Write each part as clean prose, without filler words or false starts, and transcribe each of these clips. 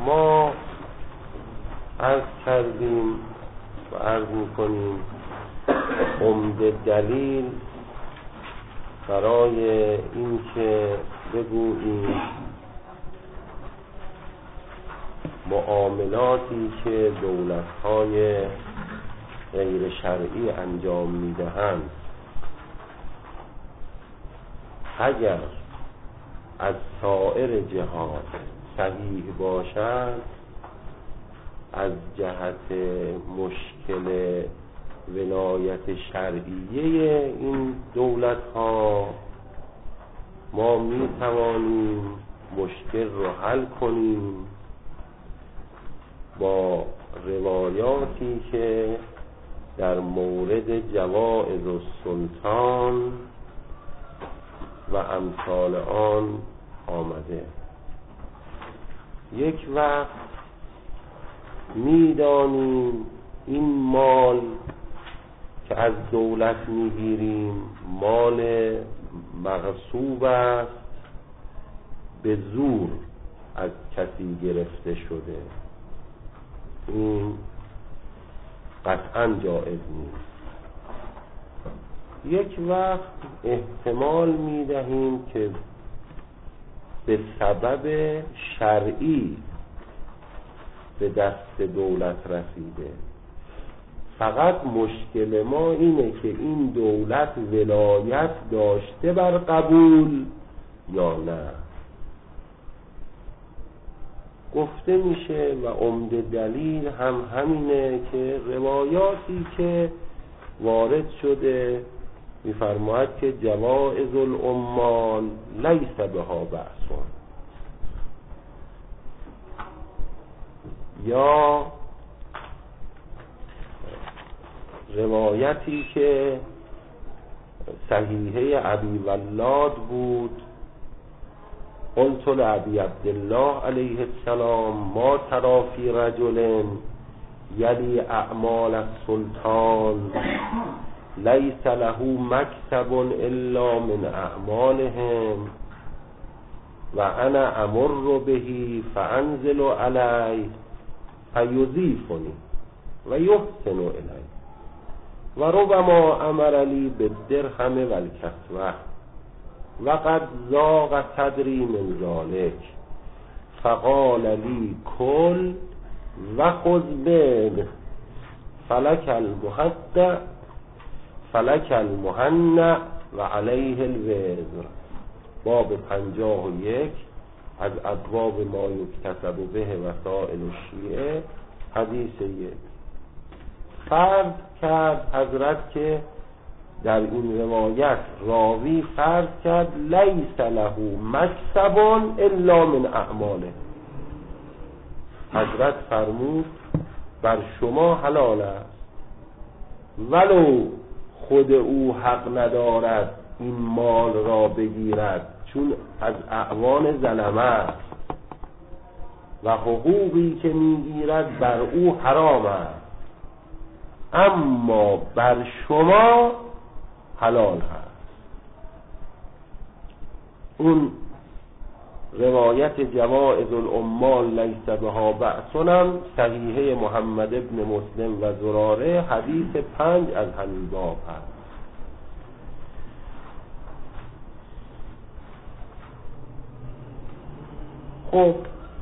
ما عرض کردیم و عرض میکنیم عمده دلیل برای این که بگوییم معاملاتی که دولت‌های غیر شرعی انجام میدهند اگر از سایر جهات صحیح باشد، از جهت مشکل ولایت شرعیه این دولت‌ها ما میتوانیم مشکل رو حل کنیم با روایاتی که در مورد جوائز السلطان و امثال آن آمده. یک وقت میدانیم این مال که از دولت میگیریم مال مغصوب است، به زور از کسی گرفته شده، این قطعا جایز نیست. یک وقت احتمال میدهیم که به سبب شرعی به دست دولت رسیده، فقط مشکل ما اینه که این دولت ولایت داشته بر قبول یا نه. گفته میشه و عمده دلیل هم همینه که روایاتی که وارد شده میفرماید که جوائز العمال لیس بها بأسون، یا روایتی که صحیحه ابی ولاد بود، قلت لابی عبدالله علیه السلام ما تری فی رجل یلی اعمال السلطان لیس له مکسب الا من اعمالهم و انا امر به فانزل علیه فیضیفنی و یحسن الی و ربما امر لی بالدرهم والکسوه و قد ذاق صدری من ذلک فقال لی کل و خذ بن فلک المهدع فلک المهنع و علیه الوزر. باب 51 از ابواب ما یکتسب به وسائل الشیعه، حدیث 1. فرض کرد حضرت که در این روایت راوی فرض کرد لیس له مکسب الا من اعماله. حضرت فرمود بر شما حلال است ولو خود او حق ندارد این مال را بگیرد، چون از اعوان ظلمه است و حقوقی که میگیرد بر او حرام است، اما بر شما حلال هست. اون روایت جوائز العمال لیس بها بأسون صحیحه محمد ابن مسلم و زراره، حدیث 5 از همین باب هست. خب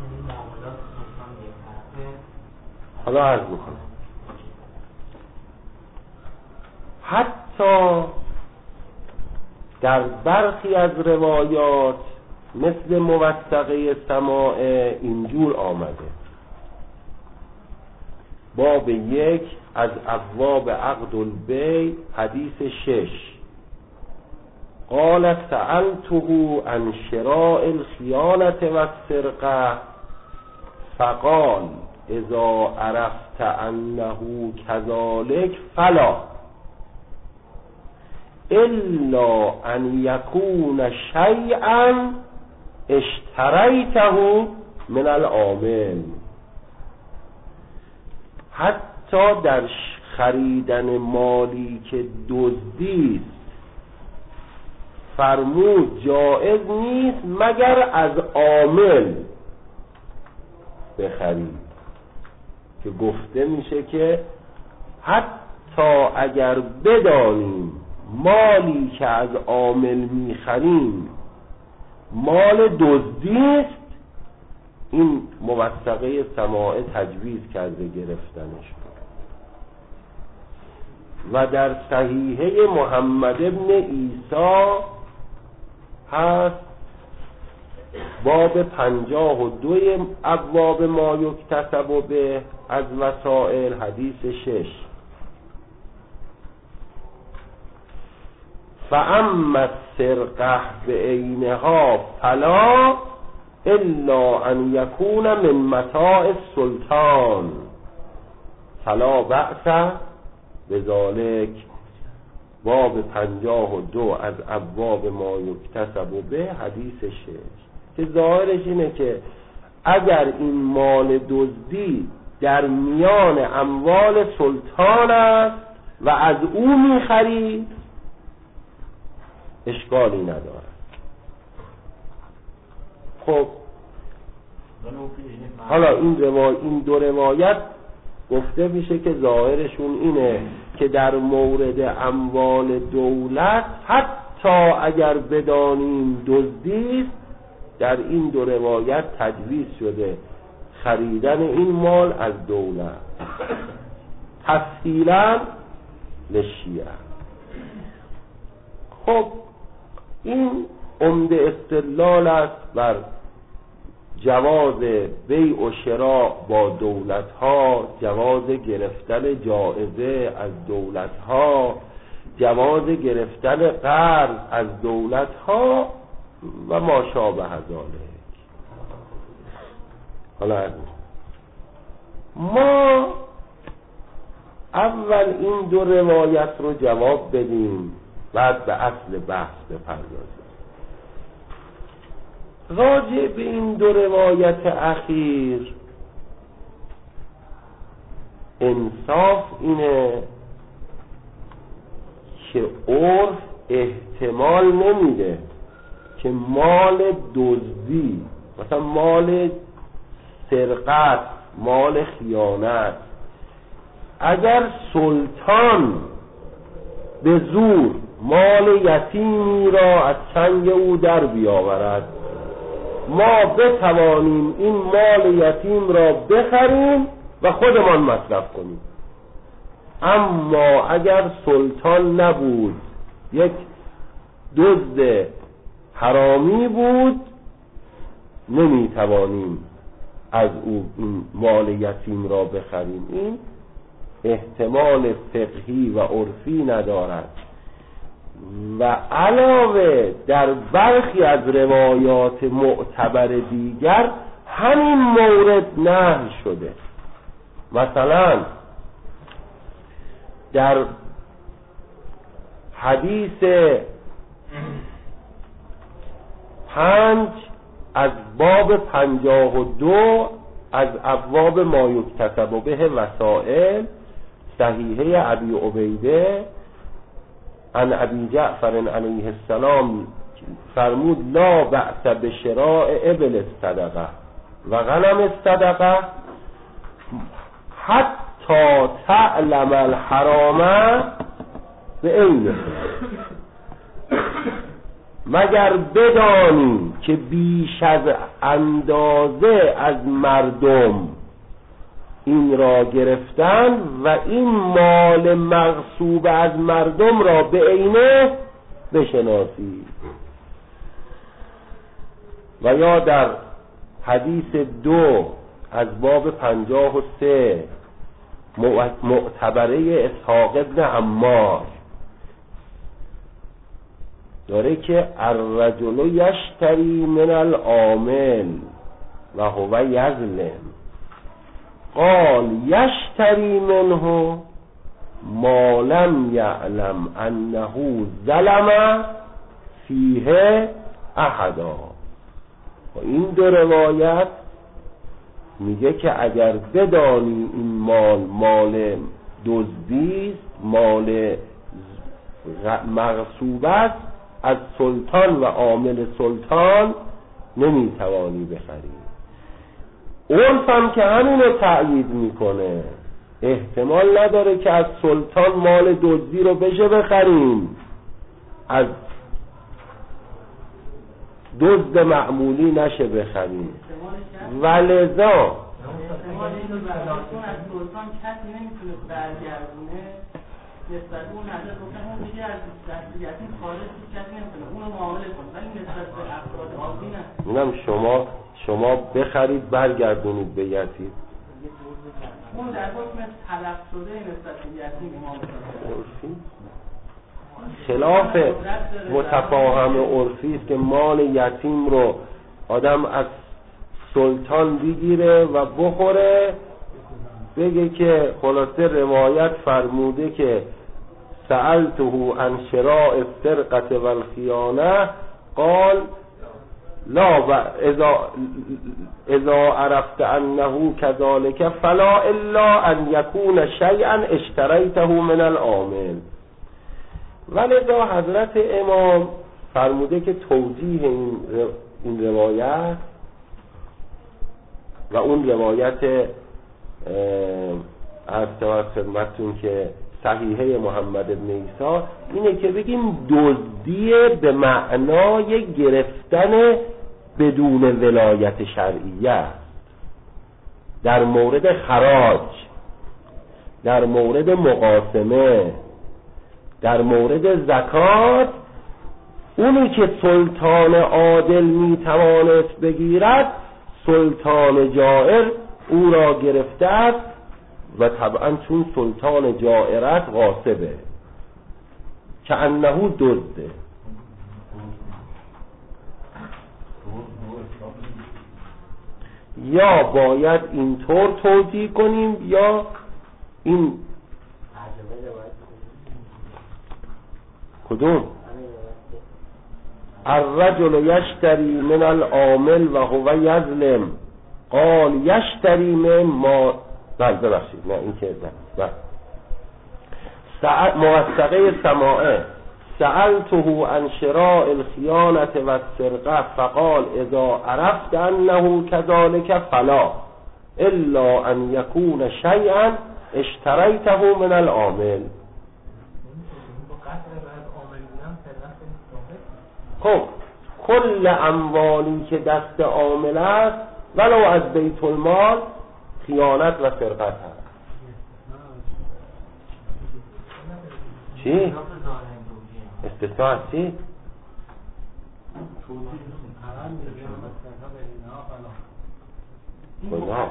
حالا عرض میکنم حتی در برخی از روایات مثل موثقه سماع اینجور آمده. باب 1 از ابواب عقد البیع، حدیث 6. قال سألته عن شراء الخیانة والسرقة فقال اذا عرفت انه كذلك فلا الا ان يكون شيئا اشتریته من العامل. حتی در خریدن مالی که دزدی است فرمود جایز نیست مگر از عامل. بخرید، که گفته میشه که حتی اگر بدانیم مالی که از عامل میخریم مال دزدیست، این موثقه سماع تجویز کرده گرفتنش. و در صحیحه محمد ابن عیسی هست باب 52 ابواب ما یکتسب به از وسائل، حدیث 6: فاما السرقه بعینها فلا الا ان یکون من متاع السلطان فلا بأس بذالک. باب 52 از ابواب ما یکتسب به، حدیث 6، که ظاهرش اینه که اگر این مال دزدی در میان اموال سلطان است و از او میخرید اشکالی ندارد. خب حالا این دو روایت گفته میشه که ظاهرشون اینه که در مورد اموال دولت حتی اگر بدانیم دزدیست، در این دو روایت تجویز شده خریدن این مال از دولت تسهیلاً للشیعه. خب این عمده استدلال است بر جواز بیع و شراء با دولت ها، جواز گرفتن جائزه از دولت ها، جواز گرفتن قرض از دولت ها و ما شابه ذلک. حالا ما اول این دو روایت رو جواب بدیم، بعد به اصل بحث بپردازیم. راجع به این دو روایت اخیر انصاف اینه که عرف احتمال نمیده که مال دزدی، مثلا مال سرقت، مال خیانت، اگر سلطان به زور مال یتیمی را از چنگ او در بیاورد ما بتوانیم این مال یتیم را بخریم و خودمان مصرف کنیم. اما اگر سلطان نبود، یک دزد حرامی بود، نمیتوانیم از او این مال یتیم را بخریم. این احتمال فقهی و عرفی ندارد. و علاوه در برخی از روایات معتبر دیگر همین مورد نهی شده. مثلا در حدیث 5 از باب 52 از ابواب ما یکتسب به وسائل، صحیحه ابی عبیده عن ابی جعفر علیه السلام فرمود لا بأس بشراء ابل الصدقه و غنم الصدقه حتی تعلم الحرام بعینه، مگر بدانی که بیش از اندازه از مردم این را گرفتن و این مال مغصوب از مردم را به عینه بشناسی. و یا در حدیث 2 از باب 53 معتبره اسحاق ابن عمار داره که الرجل یشتری من العامل و هو یظلم قال یشتری منه ما لم یعلم انه ظلم فیه احدا. و این دو روایت میگه که اگر بدانی این مال دزدی است، مال مغصوب است، از سلطان و عامل سلطان نمیتوانی بخری. عرف هم که همینو تأیید میکنه. احتمال نداره که از سلطان مال دزدی رو بشه بخریم، از دزد معمولی نشه بخریم. ولذا از سلطان کسی نمیتونه برگردونه نسبت اون نظر گفتن اون دیگه از دستیتی خارج کسی نمیتونه اونو معامله کنه، ولی نسبت به افراد عادی نه. میگم شما بخرید برگردونید به یتیم. اون در حکم تلف شده نسبت به یتیم معامله خلاف متفاهم عرفی است که مال یتیم رو آدم از سلطان بگیره و بخوره، بگه که خلاصه روایت فرموده که سألته عن شراء السرقة والخیانة قال لا اذا عرفت انه كذلك فلا الا ان يكون شيئا اشتريته من العامل. ولذا حضرت امام فرموده که توجیه این روایت و اون روایت از خدمتتون که صحیحه محمد بن عیسی اینه که بگیم دزدی به معنای گرفتن بدون ولایت شرعیه است. در مورد خراج، در مورد مقاسمه، در مورد زکات، اونی که سلطان عادل میتوانست بگیرد سلطان جائر او را گرفته است و طبعا چون سلطان جائرت غاصبه که انه دزده. یا باید اینطور توجیه کنیم یا این کدوم الرجل یشتری من العامل و هو یظلم قال یشتری من ما ببخشید نه این که موثقه سماعه سألته عن شراء الخیانة و السرقة فقال اذا عرفت انه كذلك فلا الا ان يكون شيئا اشتريته من العامل. خب کل اموالی که دست عامل است ولو از بیت المال خیانت و سرقت هست. چی؟ استثناء از چی؟ کجا؟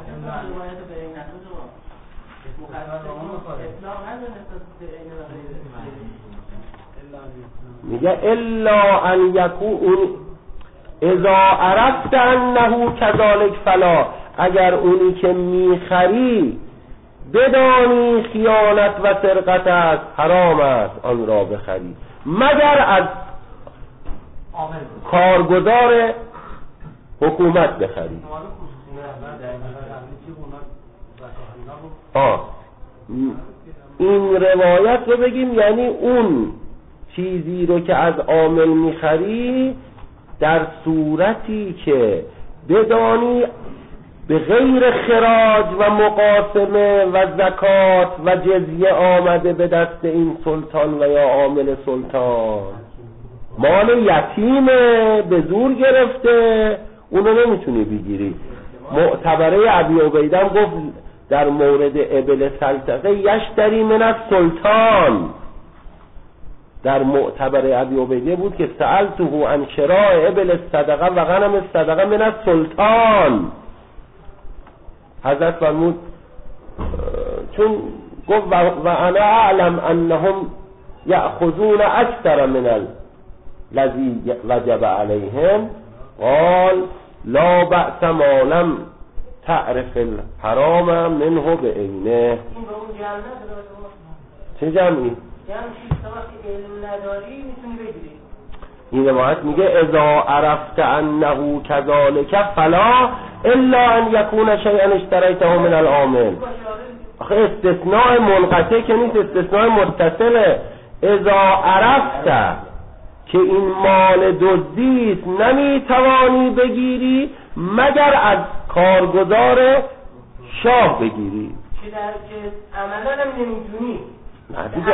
میگه الا ان یکون اذا عرفت انه كذلك فلا، اگر اونی که میخری بدانی خیانت و سرقت است حرام است آن را بخری مگر از کارگزار حکومت بخری. این روایت رو بگیم یعنی اون چیزی رو که از عامل میخری در صورتی که بدانی به غیر خراج و مقاسمه و زکات و جزیه آمده به دست این سلطان و یا عامل سلطان، مال یتیمه به زور گرفته، اونو نمیتونی بگیری. معتبره ابی عبیدم گفت در مورد ابل سلطقه یشتری من السلطان، در معتبر ابی عبیده بود که سألته عن شراء ابل الصدقه و غنم الصدقه من السلطان. حضرت فرمود چون گفت و انا اعلم انهم یأخذون اکثر من الذی وجب علیهم قال لا بأس ما لم تعرف الحرام منه بعینه. چه جمعی؟ این روایت میگه اذا عرفت انه كذلك فلا الا ان يكون شيئا اشتريته من العامل. آخه استثناء منقطع که نیست، استثناء متصله. اذا عرفت که این مال دزدی است نمیتوانی بگیری مگر از کارگزار شاه بگیری که عملا هم نمیتونی نه دیگه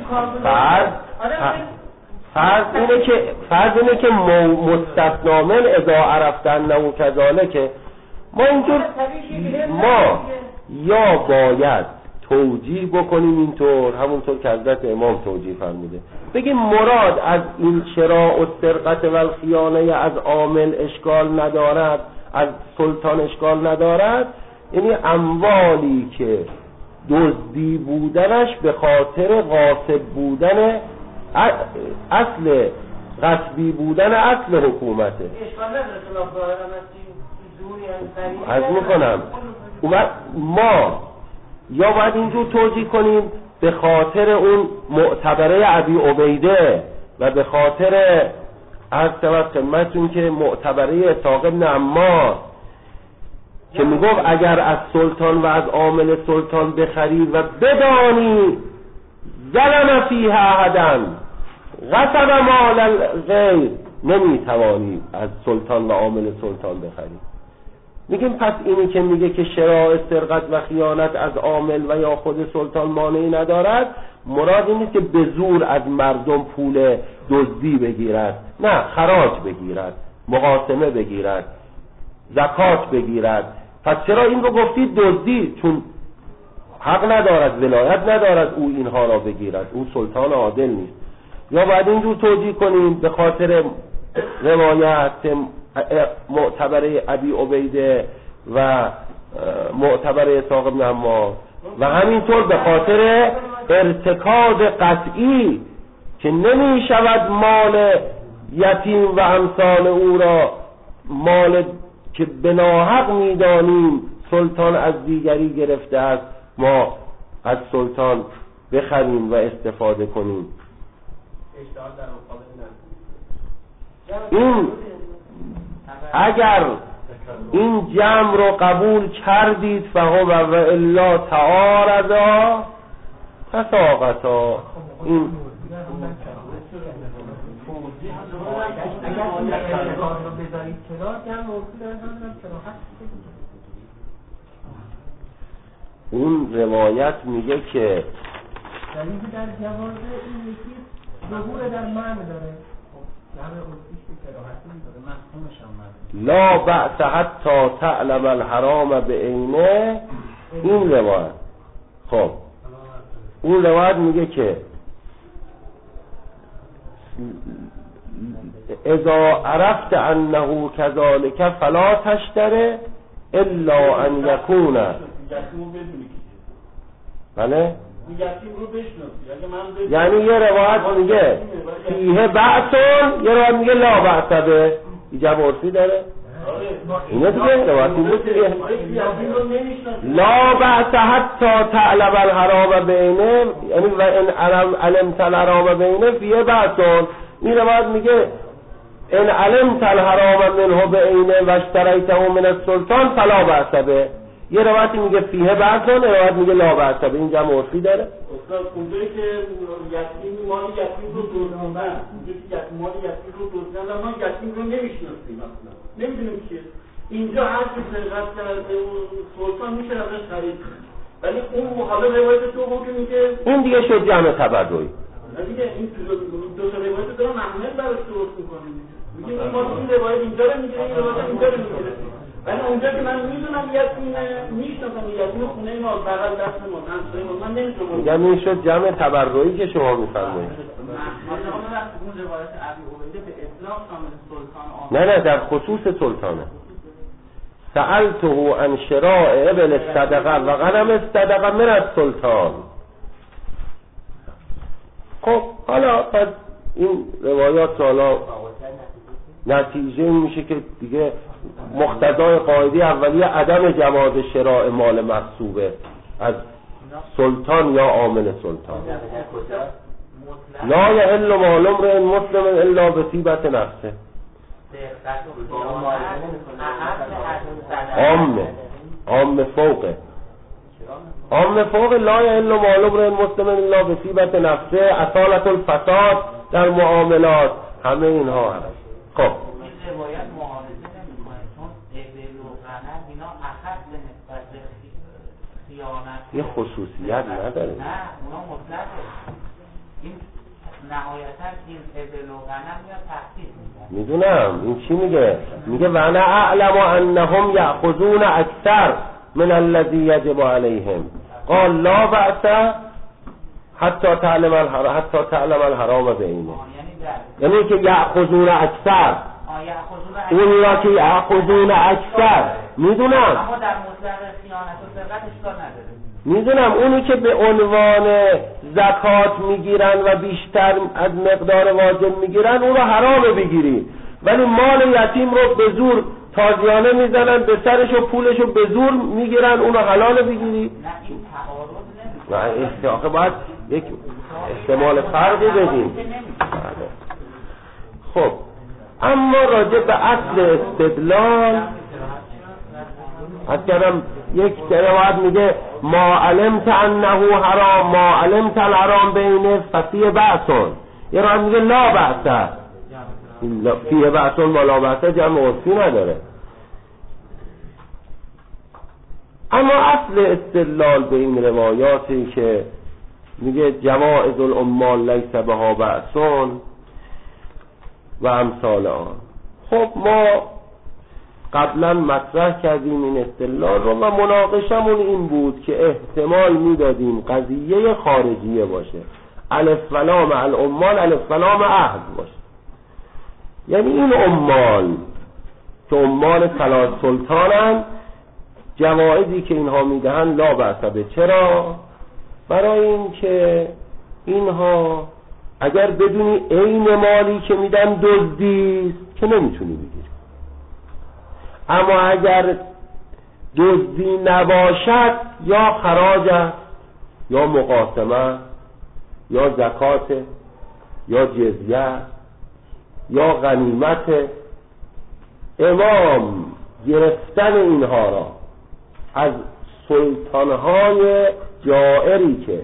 فرض اینه که مستثنامن اذا عرفتن نو کذاله که ما اینجور ما یا باید توجیه بکنیم اینطور همونطور که حضرت امام توجیه فرموده بگیم مراد از این شراء و سرقت و الخیانه از عامل اشکال ندارد از سلطان اشکال ندارد یعنی اموالی که دزدی بودنش به خاطر غاصب بودن اصل غصبی بودن اصل حکومته از میکنم ما یا باید اینجور توجیه کنیم به خاطر اون معتبره ابی عبیده و به خاطر از خدمتتون که معتبره اسحاق بن عمار که میگفت اگر از سلطان و از عامل سلطان بخری و بدانی ظلم فیها احدا غصب مال الغیر نمیتوانی از سلطان و عامل سلطان بخری. میگیم پس اینی که میگه که شراء سرقت و خیانت از عامل و یا خود سلطان مانعی ندارد مراد این نیست که به زور از مردم پول دزدی بگیرد، نه خراج بگیرد، مقاسمه بگیرد، زکات بگیرد. پس چرا این رو گفتید دزدی؟ چون حق ندارد، ولایت ندارد او اینها را بگیرد، او سلطان عادل نیست. یا باید اینجور توجیه کنیم به خاطر روایت معتبره ابی عبیده و معتبره اسحاق بن عمار و همینطور به خاطر ارتکاب قطعی که نمی شود مال یتیم و امثال او را مال که به ناحق می دانیم سلطان از دیگری گرفته است ما از سلطان بخریم و استفاده کنیم. این اگر این جمع رو قبول کردید فهو و الا تعارضا تساقطا. این اون روایت میگه که دلیل در جواز این یکی ظهور در معنی داره لا بأس حتی تعلم الحرام بعینه. این روایت خب اون روایت میگه که اذا عرفت انه كذلك فلا تشتره الا ان يكون بله یعنی یه روایت میگه فیه بأسون، یه روایت میگه لا بأس به. ایجاب عرفی داره اینه دیگه روایت میگه لا بأس حتی تعلم الحرام بینه، یعنی و ان علمت الحرام بینه فیه بأسون. این روایت میگه ان علمت الحرام منه بینه و اشتریته من السلطان فلا بأس به. یه روایتی میگه فیه بأسون، یه روایت میگه لا بأس به. این جمع عرفی داره. استاد اونجایی که یتیم مال یتیم رو دزدیدن، اونجایی که مال یتیم رو دزدیدن ما یتیم رو نمیشناسیم، اصلا نمیدونیم چیه. اینجا هر کی سرقت کرده سلطان میشه ازش خرید، ولی اون حالا روایت تو که میگه این دیگه شد جمع تبرعی. دیگه این دو تا روایت دارن محمل براش درست میکنیم. میگه این ما این روایت اینجا رو میگیره، این روایت اینجا رو میگیره. ولی اونجا که من میدونم یتیم میشناسم، یتیم خونه ما بغل دست ما همسایه ما، من نمیتونم میگم این شد جمع تبرعی که شما میفرمایید. نه در خصوص سلطانه. سألته عن شراء ابل الصدقه و غنم الصدقه من السلطان. خب حالا پس این روایات حالا نتیجه این میشه که دیگه مقتضای قاعده اولیه عدم جواز شراء مال مغصوبه از سلطان یا عامل سلطان. لا یحل مال امرئ مسلم الا بطیبة نفسه. عام فوق لا یحل مال امرئ مسلم الا بطیبة نفسه، اصالت الفساد در معاملات، همه اینها هست. خب روایت معارضه نمی‌کنه، چون ابل و غنم اینا یه خصوصیت نداره. نه اونا مطلقه. این نهایتا این ابل و غنم یا تخصیص میکنه. میدونم این چی میگه؟ میگه و انا اعلم انهم یأخذون اکثر من الذی یجب علیهم قال لا بأس حتی تعلم الحرام بینه. یعنی که یأخذون اکثر، اون را که یأخذون اکثر میدونم، اما در مطلق خیانت و سرقت اشکال نداره. میدونم اونی که به عنوان زکات میگیرن و بیشتر از مقدار واجب میگیرن اون رو حرامه بگیری، ولی مال یتیم رو به زور تازیانه میزنن به سرش و پولش رو به زور میگیرن اون رو حلاله بگیری. نه این تعارض نمیشه. نه آخه باید یک احتمال فرقی بدیم. خب اما راجع به اصل استدلال کردم یک روایت میگه ما علمت انه حرام ما علمت الحرام بینه ففیه بأسون، یه روایت میگه لا بأسه، فیه بأسون و لا بأسه جمع عرفی نداره. اما اصل استدلال به این روایاتی که میگه جوائز العمال لیس بها بأسون و امثال آن، خب ما قبلا مطرح کردیم این استدلال رو و مناقشمون این بود که احتمال میدادیم قضیه خارجیه باشه، الف و لام العمال الف و لام عهد باشه، یعنی این عمال که عمال ثلاث سلطانن جوائزی که اینها میدهن لا بأس. چرا؟ برای این که اینها اگر بدونی عین مالی که میدن دزدی که نمیتونی بگیری، اما اگر دزدی نباشد یا خراج است یا مقاسمه یا زکات یا جزیه یا غنیمت، امام گرفتن اینها را از سلطانهای جائری که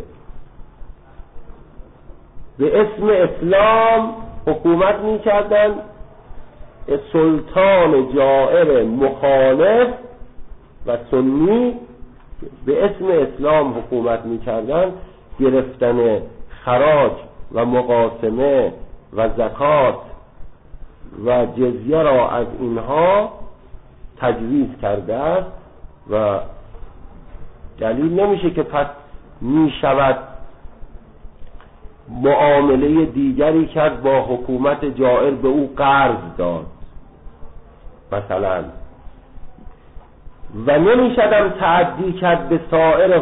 به اسم اسلام حکومت می‌کردند، سلطان جائر مخالف و سنی به اسم اسلام حکومت می‌کردند، گرفتن خراج و مقاسمه و زکات و جزیه را از اینها تجویز کرده است و دلیل نمیشه که پس میشود معامله دیگری کرد با حکومت جائر به او قرض داد مثلا، و نمیشدم تعدی کرد به سایر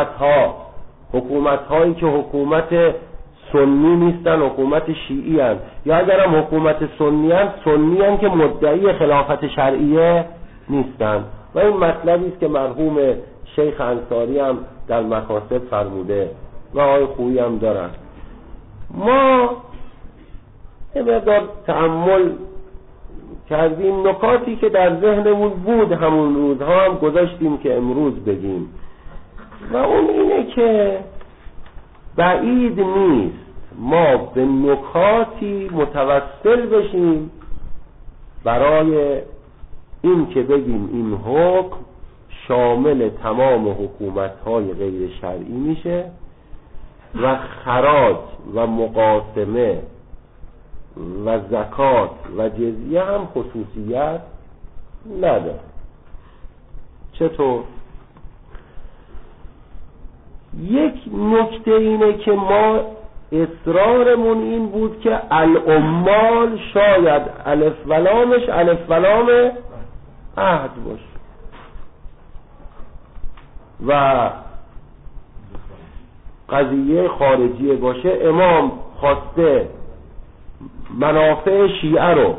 حکومت هایی که حکومت سنی نیستن، حکومت شیعی هستند، یا اگرم حکومت سنی هستند که مدعی خلافت شرعیه نیستند. و این مطلبی است که مرحوم شیخ انصاری هم در مکاسب فرموده و آقای خویی هم دارن. ما یه مقدار تأمل کردیم، نکاتی که در ذهنمون بود همون روزها هم گذاشتیم که امروز بگیم، و اون اینه که بعید نیست ما به نکاتی متوسل بشیم برای این که بگیم این حکم شامل تمام حکومت‌های غیر شرعی میشه و خراج و مقاسمه و زکات و جزیه هم خصوصیت نداره. چطور؟ یک نکته اینه که ما اصرارمون این بود که العمال شاید الف و لامش الف و لام عهد باشه و قضیه خارجی باشه. امام خواسته منافع شیعه رو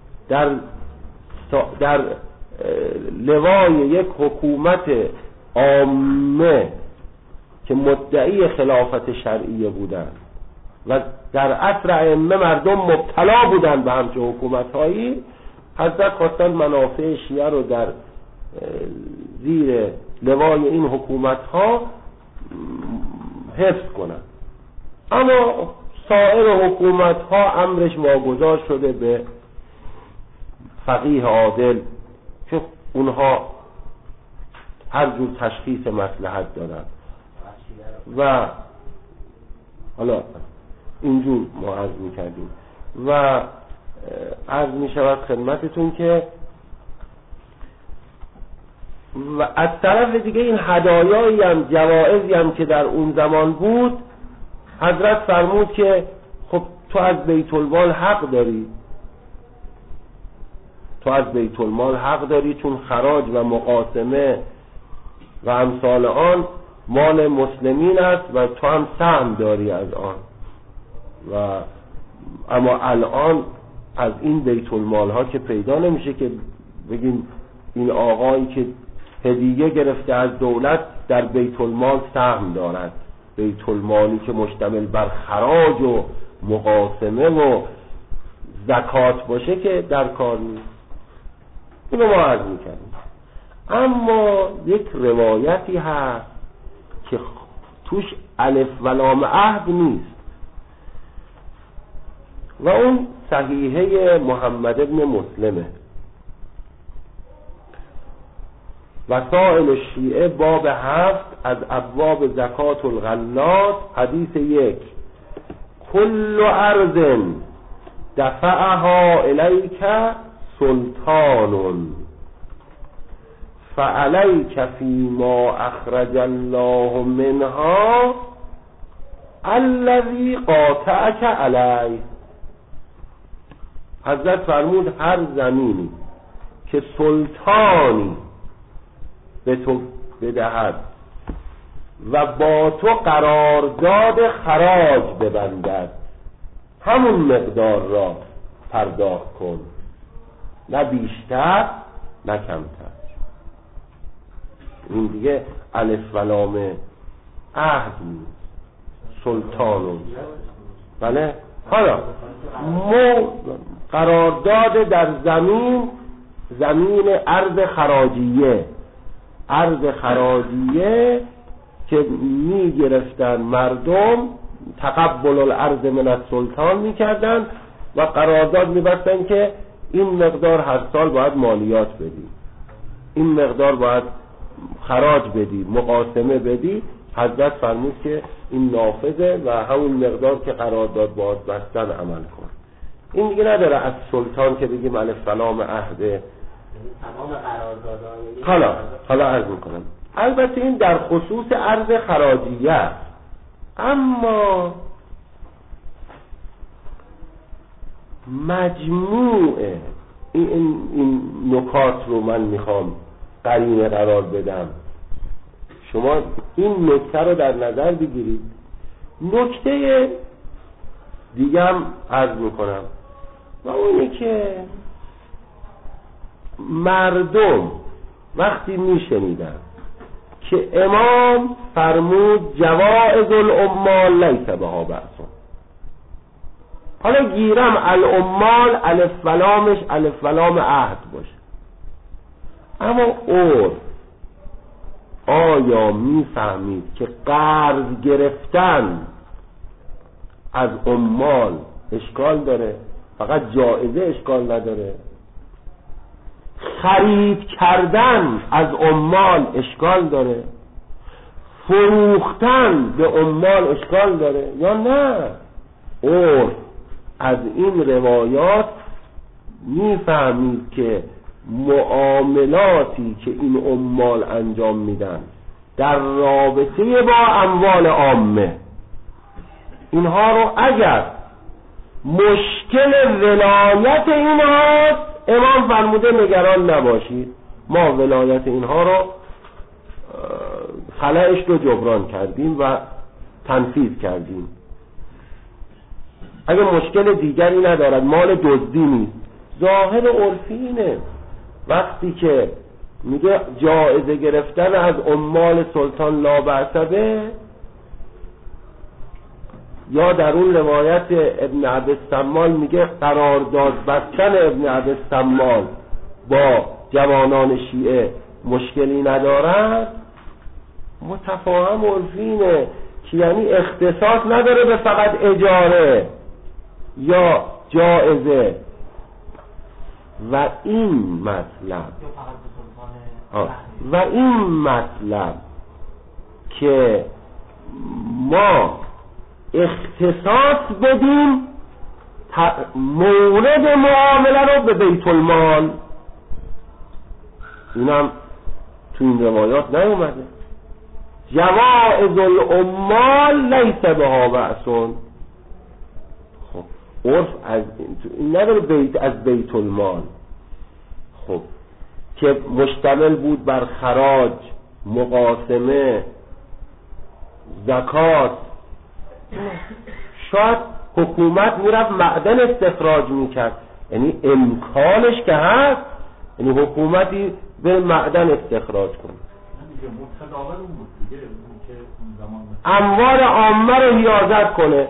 در لوای یک حکومت عامه که مدعی خلافت شرعیه بودن و در عصر ائمه مردم مبتلا بودن به همچه حکومت‌هایی، حضرت خواستن منافع شیعه رو در زیر لوای این حکومت‌ها حفظ کنن. اما سایر حکومت‌ها امرش واگذار شده به فقیه عادل که اونها هر جور تشخیص مصلحت دارن. و حالا اینجور ما عرض میکردیم و عرض میشود خدمتتون که و از طرف دیگه این هدایایی هم جوائزی هم که در اون زمان بود، حضرت فرمود که خب تو از بیت المال حق داری، تو از بیت المال حق داری، چون خراج و مقاسمه و امثال آن مال مسلمین است و تو هم سهم داری از آن. و اما الان از این بیت المال ها که پیدا نمیشه که بگیم این آقایی که هدیه گرفته از دولت در بیت المال سهم دارد. بیت المالی که مشتمل بر خراج و مقاسمه و زکات باشه که در کار نیست. اینو ما عرض میکنیم. اما یک روایتی هست که توش الف و لام عهد نیست و اون صحیحه محمد ابن مسلمه. وسائل الشیعه باب 7 از ابواب زکات الغلات حدیث 1: کل ارض دفعها الیک سلطان فعلیک فیما اخرج الله منها الذی قاطعک علیه. حضرت فرمود هر زمینی که سلطانی به تو بدهد و با تو قرارداد خراج ببندد، همون مقدار را پرداخت کن، نه بیشتر نه کمتر. این دیگه الف و لام عهد نیست، سلطانون. بله. حالا قرارداد در زمین ارض خراجیه، ارض خراجیه که می گرفتن مردم، تقبل الارض من السلطان می کردن و قرارداد می بستن که این مقدار هر سال باید مالیات بدی، این مقدار باید خراج بدی، مقاسمه بدی. حضرت فرمود که این نافذه و همون مقدار که قرارداد باید بستن عمل کن. این دیگه نداره از سلطان که بگیم الف و لام عهده. حالا عرض میکنم. البته این در خصوص ارض خراجیه است، اما مجموع این نکات رو من میخوام قرینه قرار بدم. شما این نکته رو در نظر بگیرید. نکته دیگه هم عرض میکنم و اونی که مردم وقتی میشنیدن که امام فرمود جوائز العمال لیس بها بأس، حالا گیرم العمال الف و لامش الف و لام عهد باشه، اما آیا میفهمید که قرض گرفتن از عمال اشکال داره؟ فقط جایزه اشکال نداره. خرید کردن از عمال اشکال داره، فروختن به عمال اشکال داره یا نه؟ از این روایات میفهمید که معاملاتی که این عمال انجام میدن در رابطه با اموال عامه، اینها رو اگر مشکل ولایت اینهاست، امام فرموده نگران نباشید، ما ولایت اینها رو خلأش رو جبران کردیم و تنفیذ کردیم. اگه مشکل دیگری ندارد، مال دزدی نیست، ظاهر عرفی اینه. وقتی که میگه جایزه گرفتن از عمال سلطان لا بأس به، یا در اون روایت ابن عبدالسمال میگه قرارداد بستن ابن عبدالسمال با جوانان شیعه مشکلی ندارد، متفاهم عرفینه که یعنی اختصاص نداره به فقط اجاره یا جایزه. و این مطلب که ما اختصاص بدیم مورد معامله رو به بیت المال. اینم تو این روایات نیومده. جوائز العمال لیس بها بأسون. خب عرف از این نداره از بیت المال، خب که مشتمل بود بر خراج، مقاسمه، زکات. شاید حکومت میرفت معدن استخراج میکرد، یعنی امکانش که هست، یعنی حکومتی به معدن استخراج کنه. اموال عامه رو حیازت کنه.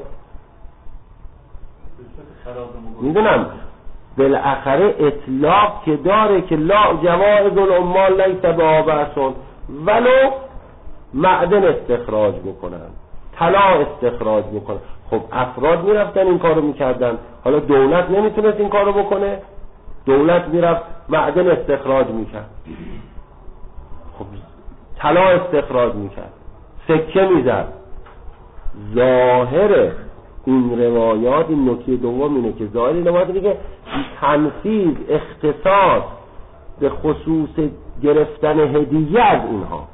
میدونم بالاخره اطلاق که داره که لا جوائز العمال لیس بها بأسون، ولو معدن استخراج میکنن، طلا استخراج میکنن. خب افراد میرفتن این کارو میکردن، حالا دولت نمیتونست این کارو بکنه، دولت میرفت معدن استخراج میکرد، خب طلا استخراج میکرد، سکه میزد. ظاهر این روایات، این نکته دوم اینه که ظاهر این روایات دیگه تنفیذ اختصاص به خصوص گرفتن هدیه از اینها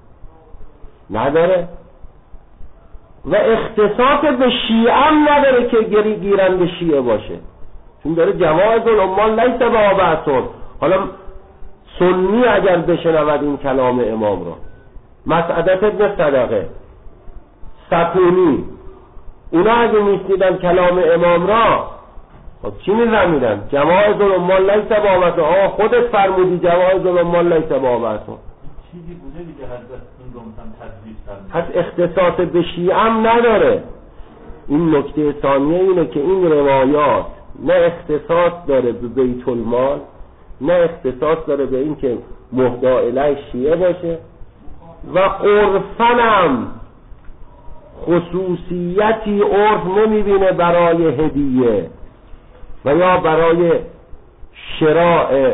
نداره و اختصاص به شیعه هم نداره که گیرنده شیعه باشه، چون داره جوائز العمال لیس بها بأسون. حالا سنی اگر بشنود این کلام امام را، مسعدت ابن صدقه، سکونی، اونا اگه میشنیدن کلام امام را، خب چی میفهمیدن؟ جوائز العمال لیس بها بأسون. خودت فرمودی جوائز العمال لیس بها بأسون. چیزی بوده دیگه حضرت این رو مثلا تدریس کردن. پس اختصاص به شیعه هم نداره. این نکته ثانیه اینه که این روایات نه اختصاص داره به بیت المال، نه اختصاص داره به این که مهدی الیه شیعه باشه، و عرفنم خصوصیتی عرف نمیبینه برای هدیه و یا برای شراء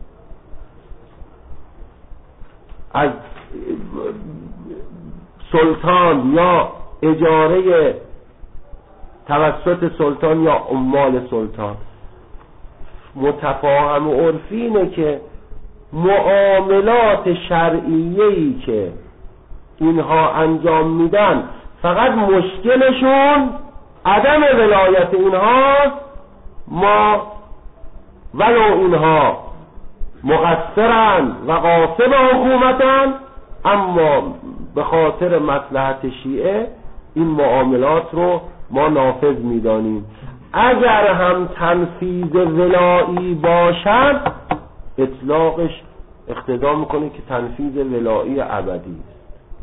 از سلطان یا اجاره توسط سلطان یا عمال سلطان. متفاهم و عرفی اینه که معاملات شرعیه‌ای که اینها انجام میدن فقط مشکلشون عدم ولایت اینها، ما ولو اینها مقصرن و غاصب حکومتن، اما به خاطر مصلحت شیعه این معاملات رو ما نافذ میدانیم. اگر هم تنفیذ ولایی باشد اطلاقش اقتضا میکنه که تنفیذ ولایی ابدی است.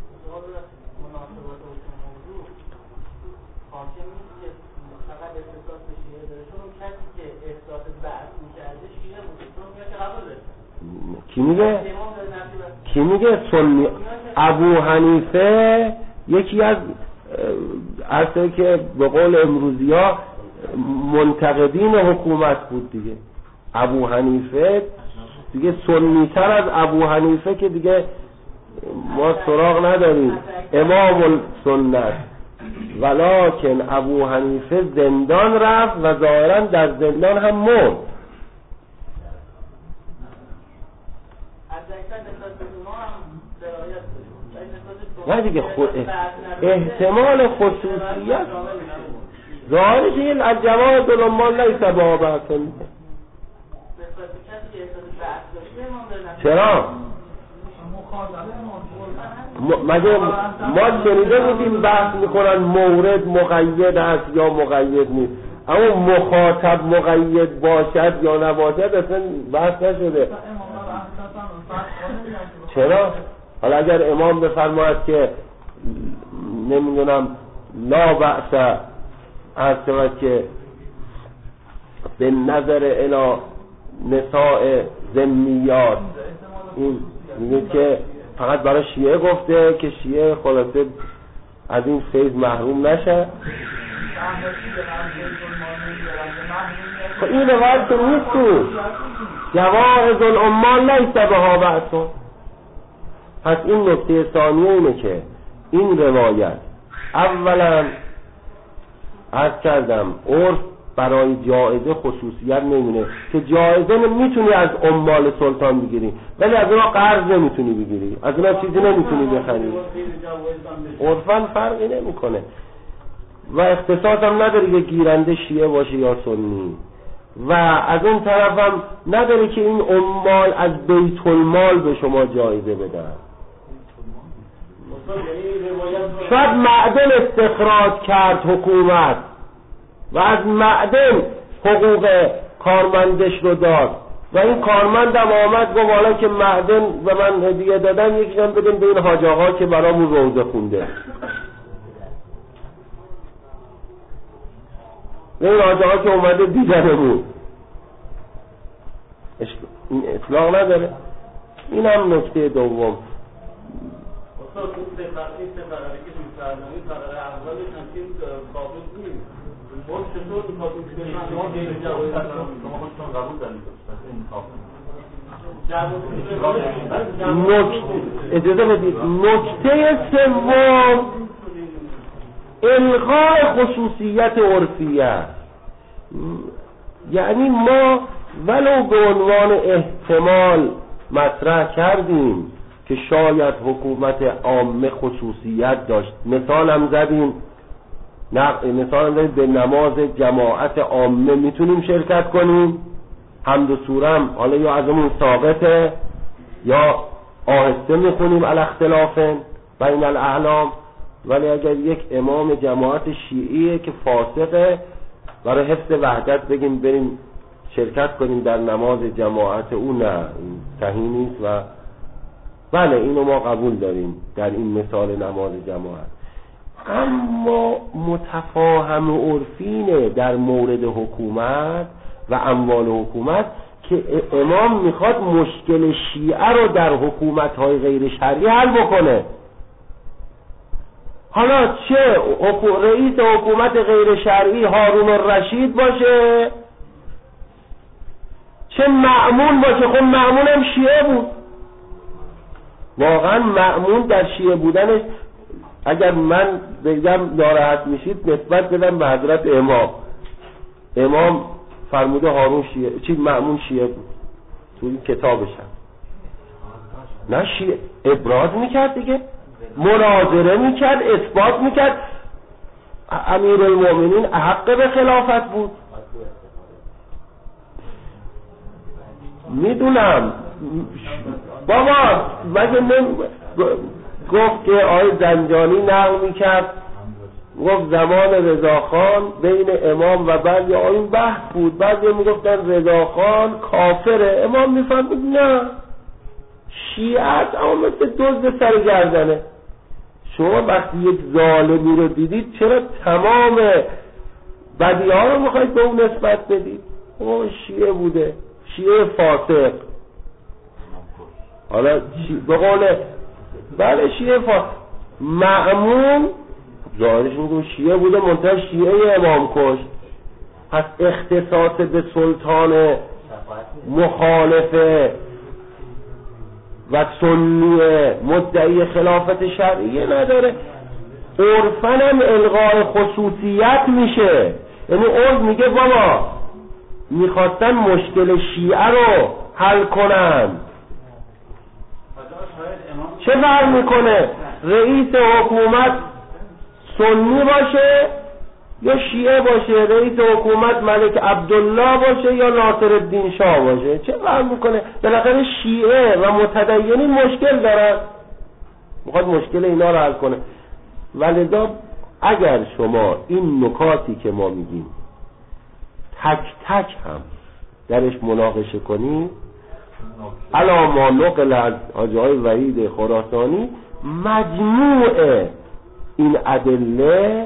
کی میگه سنی؟ ابو حنیفه یکی از اصلا که به قول امروزی ها منتقدین حکومت بود دیگه. ابو حنیفه دیگه سنی‌تر از ابو حنیفه که دیگه ما سراغ نداریم، امام السنت. ولکن ابو حنیفه زندان رفت و ظاهرا در زندان هم مرد. نه دیگه احتمال خصوصیت ظاهرش این از جوائز العمال لیس بها بأسون. چرا؟ مگه ما شنیده بودیم بحث میکنن مورد مقید است یا مقید نیست، اما مخاطب مقید باشد یا نباشد اصلا بحث نشده. چرا؟ حالا اگر امام بفرماید که نمیدونم لا بأس اصلا که به نظر الی نساء ذمیات، این میگه که فقط برای شیعه گفته که شیعه خلاصه از این فیض محروم نشه. این روایت که نیست تو جوائز العمال لیس بها بأسون. پس این نکته ثانیه اینه که این روایت اولا عرض کردم عرف برای جایزه خصوصیت نمیونه که جایزه میتونی از عمال سلطان بگیری ولی از اونا قرض نمیتونی بگیری، از اونا چیزی نمیتونی بخری. عرفاً فرقی نمیکنه و اختصاص هم نداره که گیرنده شیعه باشه یا سنی و از اون طرف هم نداره که این عمال از بیت المال به شما جایزه بدن. شاید معدن استخراج کرد حکومت و از معدن حقوق کارمندش رو داد و این کارمندم آمد گفت حالا که معدن به من هدیه دادن یکیشم بدیم به این حاج آقا که برامون روزه خونده. این حاج آقا که اومده دیدنمون این اطلاق نداره. این هم نکته دوم. استاد اون سه فرقی که توی سرنامه فرقه اولش همچین ثابت نیست. ما چطور می‌خوایم که شما غیر جواز شما خودتون قبول دارید اجازه بدید. نکته سوم الغاء خصوصیت عرفیه، یعنی ما ولو به عنوان احتمال مطرح کردیم که شاید حکومت عامه خصوصیت داشت، مثالم زدیم به نماز جماعت عامه میتونیم شرکت کنیم، حمد و سورم حالا یا ازمون ثابته یا آهسته میخونیم علی اختلاف بین الاعلام، ولی اگر یک امام جماعت شیعیه که فاسقه برای حفظ وحدت بگیم بریم شرکت کنیم در نماز جماعت او، نه صحیح نیست و بله اینو ما قبول داریم در این مثال نماز جماعت. اما متفاهم و عرفینه در مورد حکومت و اموال حکومت که امام میخواد مشکل شیعه رو در حکومت‌های غیر شرعی حل بکنه. حالا چه رئیس حکومت غیر شرعی هارون الرشید باشه چه مأمون باشه، خب مأمون هم شیعه بود. واقعا مأمون در شیعه بودنش اگر من بگم ناراحت میشید نسبت بدم به حضرت امام فرموده هارون شیعه مأمون شیعه بود تو این کتابش هم نه شیعه ابراز میکرد دیگه، مناظره میکرد، اثبات میکرد. امیرالمومنین احق به خلافت بود. میدونم بابا مگه گفت که آقای زنجانی نقل میکرد گفت زمان رضاخان بین امام و بعضی آیین بحث بود، بعضی میگفتن رضاخان کافره، امام میفهمید نه شیعت اما مثل دزد سر گردنه. شما وقتی یک ظالمی رو دیدید چرا تمام بدی ها رو میخواید به اون نسبت بدید؟ او شیعه بوده، شیعه فاسق. حالا به قول بله شیعه مأمون ظاهرش میگه شیعه بوده منتها شیعه امام کشت. پس اختصاص به سلطان مخالفه و سنی مدعی خلافت شرعیه نداره. عرفاً هم الغاء خصوصیت میشه، یعنی عرف میگه بابا میخواستن مشکل شیعه رو حل کنن. چه فرق میکنه رئیس حکومت سنی باشه یا شیعه باشه، رئیس حکومت ملک عبدالله باشه یا ناصر الدین شاه باشه؟ چه فرق میکنه؟ بالاخره شیعه و متدینین مشکل دارن، میخواد مشکل اینا رو حل کنه. ولذا اگر شما این نکاتی که ما میگیم تک تک هم درش مناقشه کنیم، علا ما نقل از حاجی های وحید خراسانی، مجموع این ادله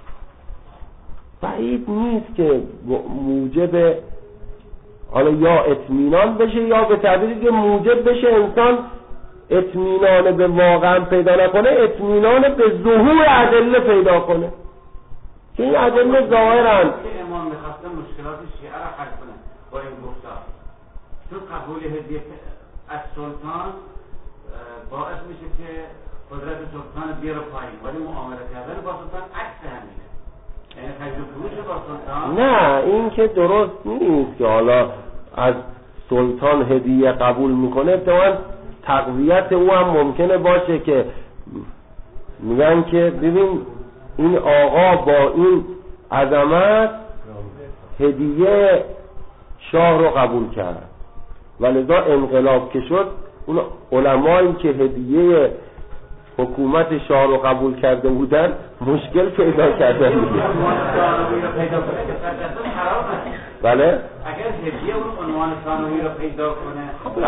بعید نیست که موجب حالا یا اطمینان بشه یا به تعبیری که موجب بشه انسان اطمینان به واقعا پیدا نکنه، اطمینان به ظهور ادله پیدا کنه که این ادله ظاهرن. امام می‌خواسته مشکلات شیعه را حل کنه با این گفتار، چون قبول هدیه از سلطان باعث میشه که قدرت سلطان بیاره پایین، ولی معامله کردن با سلطان عکس همینه. یعنی خرید و فروش با سلطان نه این که درست نیست که حالا از سلطان هدیه قبول میکنه. اتفاقاً تقویت او هم ممکنه باشه که میگن که ببین این آقا با این عظمت هدیه شاه رو قبول کرد و لذا انقلاب که شد اون علمایی که هدیه حکومت شاه رو قبول کرده بودن مشکل پیدا کردن. بله؟ اگر هدیه اون عنوان ثانوی رو پیدا کنه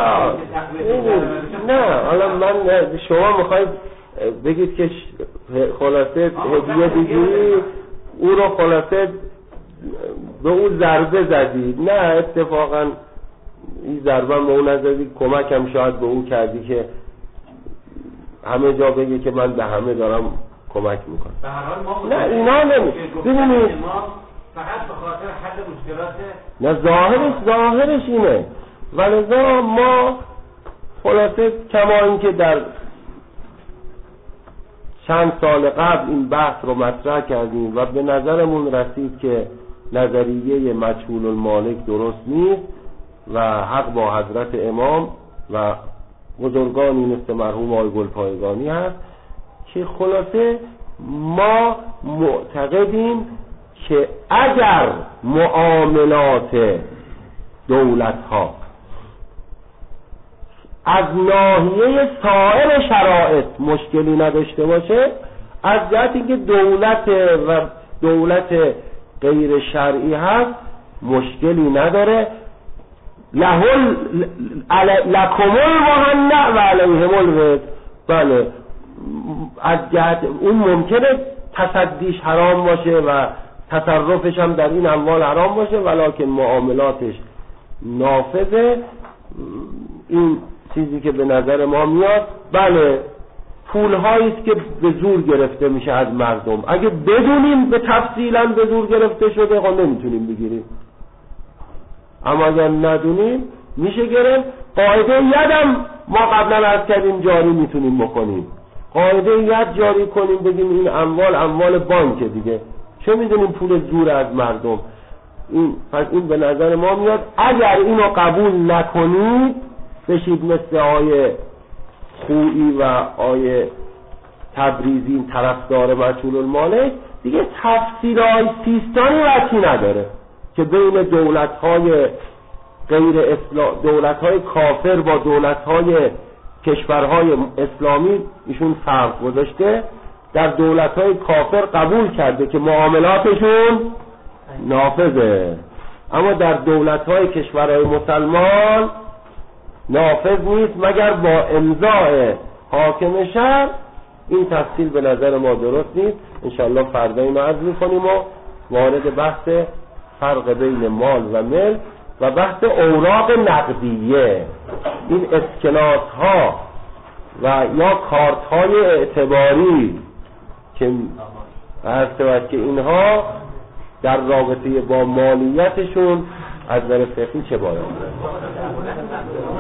نه حالا من شما میخواید بگید که خلاصه هدیه بگیری او رو خلاصه به او ضربه زدید. نه اتفاقا این ضربه به او نزدی، کمک هم شاید به او کردی که همه جا بگه که من به همه دارم کمک میکنم. به هر حال ما نه اینا نمی ببینید فقط به خاطر حل مشکلات نه ظاهرش اینه ولذا ما خلاصه کما اینکه در چند سال قبل این بحث رو مطرح کردیم و به نظرمون رسید که نظریه مجهول المالک درست نیست و حق با حضرت امام و بزرگانی مثل مرحوم آقای گلپایگانی هست که خلاصه ما معتقدیم که اگر معاملات دولت ها از ناحیه سایر شرایط مشکلی نداشته باشه، از جهت اینکه دولت غیر شرعی هست مشکلی نداره، لکم المهنأ و علیهم الوزر. بله از جهت اون ممکنه تصدیش حرام باشه و تصرفش هم در این اموال حرام باشه ولکن معاملاتش نافذه. این چیزی که به نظر ما میاد بله پول هاییست که به زور گرفته میشه از مردم. اگه بدونیم به تفصیلا به زور گرفته شده خب نمیتونیم بگیریم، اما اگر ندونیم میشه گرفت. قاعده یدم ما قبلا عرض کردیم جاری میتونیم بکنیم، قاعده ید جاری کنیم بگیم این اموال بانکه دیگه، چه میدونیم پول زور از مردم. پس این به نظر ما میاد اگر اینو قبول نکنید بشید مثل آیه خویی و آیه تبریزی طرفدار مجهول المالک، دیگه تفصیلای سیستانی وقتی نداره که بین دولت‌های غیر اسلام، دولت‌های کافر با دولت‌های کشورهای اسلامی ایشون فرق گذاشته. در دولت‌های کافر قبول کرده که معاملاتشون نافذه، اما در دولت‌های کشورهای مسلمان نافذ نیست مگر با امضاء حاکم شهر. این تفصیل به نظر ما درست نیست. انشاءالله فردا اینو عرض می‌کنیم و وارد بحث فرق بین مال و ملک و بحث اوراق نقدیه، این اسکناس ها و یا کارت های اعتباری که عرض که اینها در رابطه با مالیتشون از نظر فقهی چه باید